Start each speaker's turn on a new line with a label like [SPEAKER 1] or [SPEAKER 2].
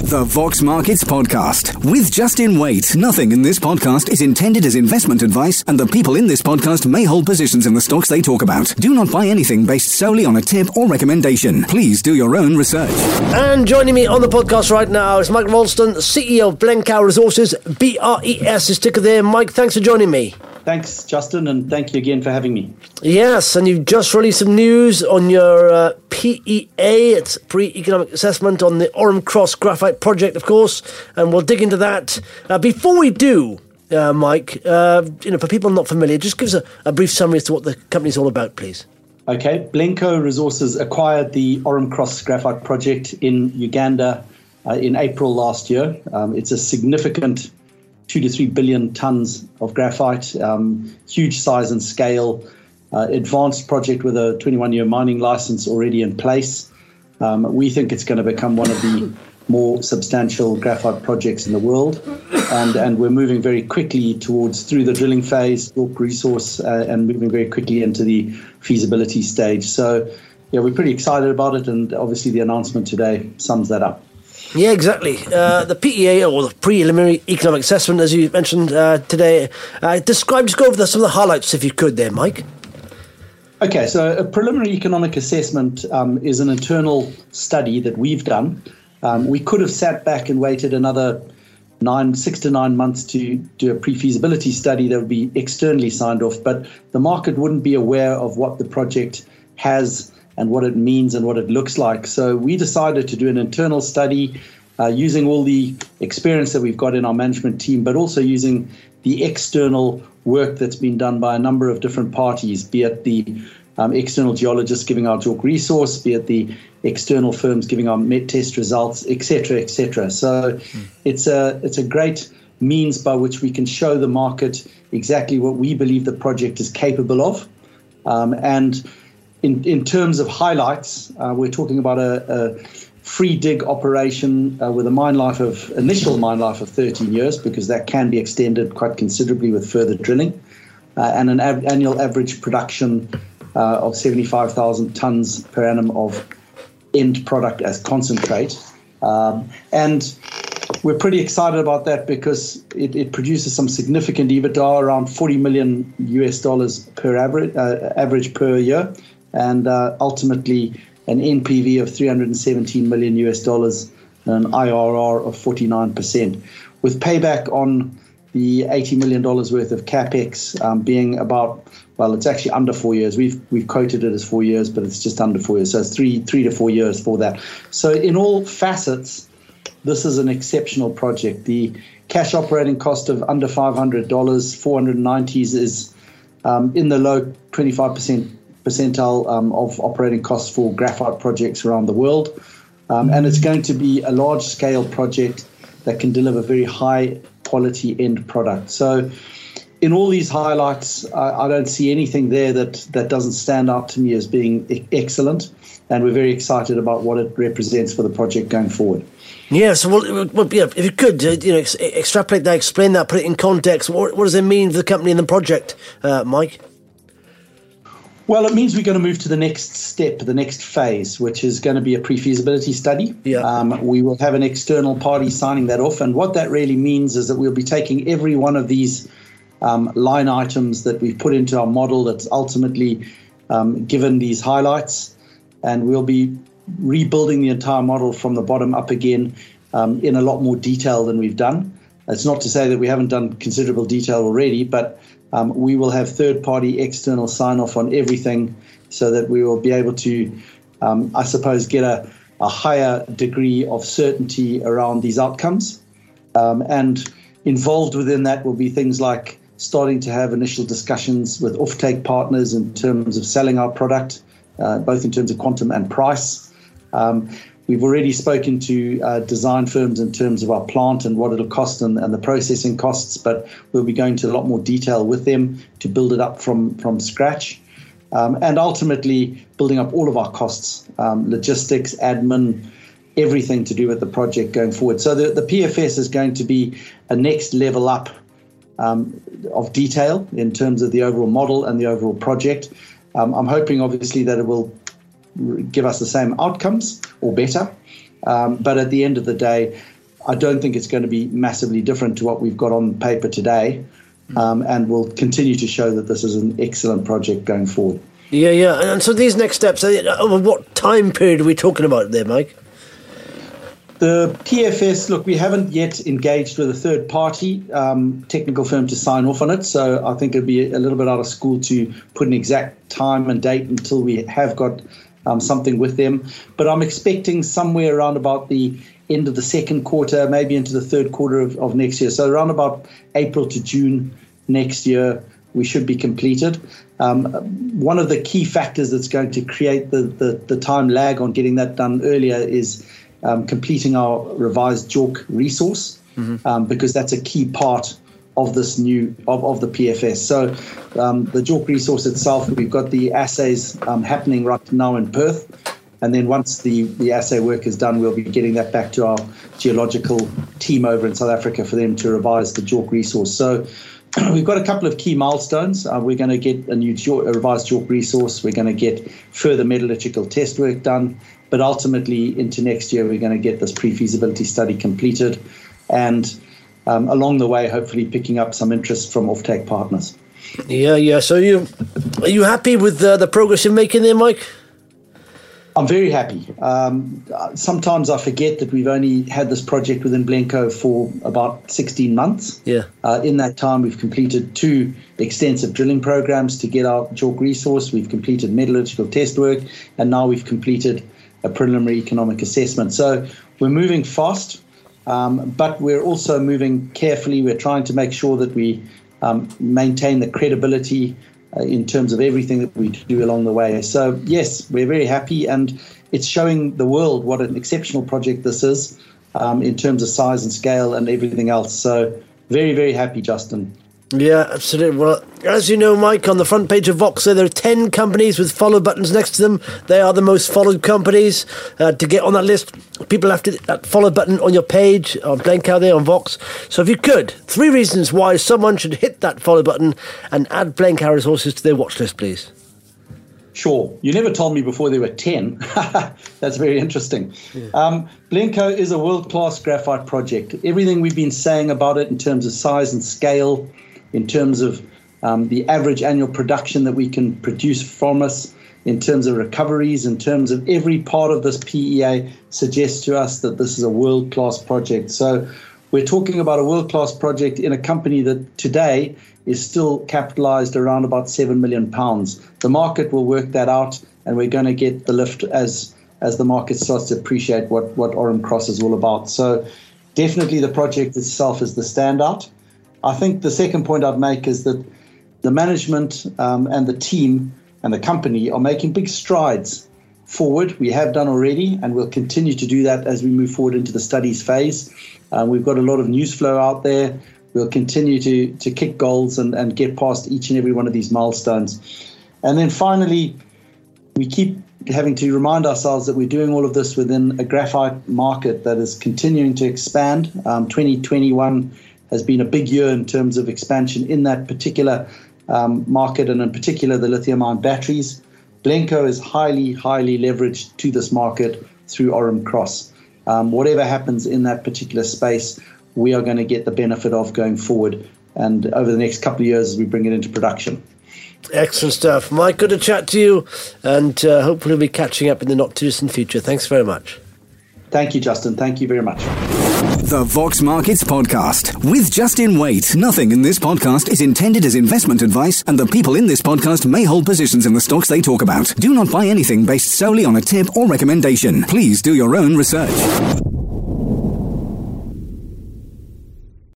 [SPEAKER 1] The Vox Markets Podcast with Justin Waite. Nothing in this podcast is intended as investment advice, and the people in this podcast may hold positions in the stocks they talk about. Do not buy anything based solely on a tip or recommendation. Please do your own research.
[SPEAKER 2] And joining me on the podcast right now is Mike Ralston, CEO of Blencowe Resources, BRES is ticker there. Mike, thanks for joining me.
[SPEAKER 3] Thanks, Justin, and thank you again for having me.
[SPEAKER 2] Yes, and you've just released some news on your PEA, it's pre-economic assessment on the Orme Cross Graphite project, of course, and we'll dig into that. Before we do, Mike, for people not familiar, just give us a brief summary as to what the company's all about, please.
[SPEAKER 3] Okay, Blencowe Resources acquired the Orme Cross Graphite project in Uganda in April last year. It's a significant 2 to 3 billion tons of graphite, huge size and scale, advanced project with a 21-year mining license already in place. We think it's going to become one of the more substantial graphite projects in the world, and we're moving very quickly through the drilling phase, JORC resource, and moving very quickly into the feasibility stage. So, yeah, we're pretty excited about it, and obviously the announcement today sums that up.
[SPEAKER 2] Yeah, exactly. The PEA, or the Preliminary Economic Assessment, as you mentioned today, just go over some of the highlights, if you could there, Mike.
[SPEAKER 3] Okay, so a Preliminary Economic Assessment is an internal study that we've done. We could have sat back and waited another 6 to 9 months to do a pre-feasibility study that would be externally signed off, but the market wouldn't be aware of what the project has and what it means and what it looks like. So we decided to do an internal study using all the experience that we've got in our management team, but also using the external work that's been done by a number of different parties, be it the external geologists giving our JORC resource, be it the external firms giving our met test results, etc., etc. So it's a great means by which we can show the market exactly what we believe the project is capable of. And in terms of highlights, we're talking about a free dig operation with a initial mine life of 13 years, because that can be extended quite considerably with further drilling, and an annual average production of 75,000 tons per annum of end product as concentrate. And we're pretty excited about that because it produces some significant EBITDA, around $40 million US per average per year, and ultimately an NPV of $317 million US and an IRR of 49%, with payback on the $80 million worth of capex being about, well, it's actually under 4 years. We've quoted it as 4 years, but it's just under 4 years. So it's three to 4 years for that. So in all facets, this is an exceptional project. The cash operating cost of under $500, 490s is in the low 25% percentile of operating costs for graphite projects around the world. And it's going to be a large-scale project that can deliver very high-quality end product. So in all these highlights, I don't see anything there that doesn't stand out to me as being excellent, and we're very excited about what it represents for the project going forward.
[SPEAKER 2] Yeah, so if you could, extrapolate that, explain that, put it in context, what does it mean for the company and the project, Mike?
[SPEAKER 3] Well, it means we're going to move to the next step, the next phase, which is going to be a pre-feasibility study. Yeah. We will have an external party signing that off. And what that really means is that we'll be taking every one of these line items that we've put into our model that's ultimately given these highlights, and we'll be rebuilding the entire model from the bottom up again in a lot more detail than we've done. It's not to say that we haven't done considerable detail already, but we will have third-party external sign-off on everything so that we will be able to, I suppose, get a higher degree of certainty around these outcomes. And involved within that will be things like starting to have initial discussions with offtake partners in terms of selling our product, both in terms of quantum and price. We've already spoken to design firms in terms of our plant and what it'll cost and the processing costs, but we'll be going to a lot more detail with them to build it up from scratch. And ultimately building up all of our costs, logistics, admin, everything to do with the project going forward. So the PFS is going to be a next level up of detail in terms of the overall model and the overall project. I'm hoping, obviously, that it will give us the same outcomes or better. But at the end of the day, I don't think it's going to be massively different to what we've got on paper today, and will continue to show that this is an excellent project going forward.
[SPEAKER 2] Yeah. And so these next steps, over what time period are we talking about there, Mike?
[SPEAKER 3] The PFS, look, we haven't yet engaged with a third-party technical firm to sign off on it, so I think it'd be a little bit out of school to put an exact time and date until we have got something with them. But I'm expecting somewhere around about the end of the second quarter, maybe into the third quarter of next year. So around about April to June next year, we should be completed. One of the key factors that's going to create the time lag on getting that done earlier is completing our revised JORC resource, because that's a key part of this new of the PFS. So the JORC resource itself, we've got the assays happening right now in Perth, and then once the assay work is done, we'll be getting that back to our geological team over in South Africa for them to revise the JORC resource. So we've got a couple of key milestones. We're going to get a revised JORC resource. We're going to get further metallurgical test work done. But ultimately, into next year, we're going to get this pre-feasibility study completed. And along the way, hopefully picking up some interest from offtake partners.
[SPEAKER 2] Yeah. So are you happy with the progress you're making there, Mike?
[SPEAKER 3] I'm very happy. Sometimes I forget that we've only had this project within Blencowe for about 16 months.
[SPEAKER 2] Yeah.
[SPEAKER 3] In that time, we've completed 2 extensive drilling programs to get our JORC resource. We've completed metallurgical test work, and now we've completed a preliminary economic assessment. So we're moving fast, but we're also moving carefully. We're trying to make sure that we maintain the credibility in terms of everything that we do along the way. So yes, we're very happy, and it's showing the world what an exceptional project this is in terms of size and scale and everything else. So very, very happy, Justin.
[SPEAKER 2] Yeah, absolutely. Well, as you know, Mike, on the front page of Voxer, there are 10 companies with follow buttons next to them. They are the most followed companies. To get on that list, people have to hit that follow button on your page, on Blencowe there on Vox. So if you could, 3 reasons why someone should hit that follow button and add Blencowe Resources to their watch list, please.
[SPEAKER 3] Sure. You never told me before there were 10. That's very interesting. Yeah. Blencowe is a world-class graphite project. Everything we've been saying about it in terms of size and scale, in terms of the average annual production that we can produce from us, in terms of recoveries, in terms of every part of this PEA suggests to us that this is a world-class project. So we're talking about a world-class project in a company that today is still capitalized around about £7 million. The market will work that out, and we're going to get the lift as the market starts to appreciate what Orum Cross is all about. So definitely the project itself is the standout. I think the second point I'd make is that the management and the team and the company are making big strides forward. We have done already, and we'll continue to do that as we move forward into the studies phase. We've got a lot of news flow out there. We'll continue to kick goals and get past each and every one of these milestones. And then finally, we keep having to remind ourselves that we're doing all of this within a graphite market that is continuing to expand. 2021 has been a big year in terms of expansion in that particular market, and in particular the lithium-ion batteries. Blencowe is highly, highly leveraged to this market through Orum Cross. Whatever happens in that particular space, we are going to get the benefit of going forward, and over the next couple of years as we bring it into production.
[SPEAKER 2] Excellent stuff. Mike, good to chat to you, and hopefully we'll be catching up in the not-too-distant future. Thanks very much.
[SPEAKER 3] Thank you, Justin. Thank you very much.
[SPEAKER 1] The Vox Markets Podcast with Justin Waite. Nothing in this podcast is intended as investment advice, and the people in this podcast may hold positions in the stocks they talk about. Do not buy anything based solely on a tip or recommendation. Please do your own research.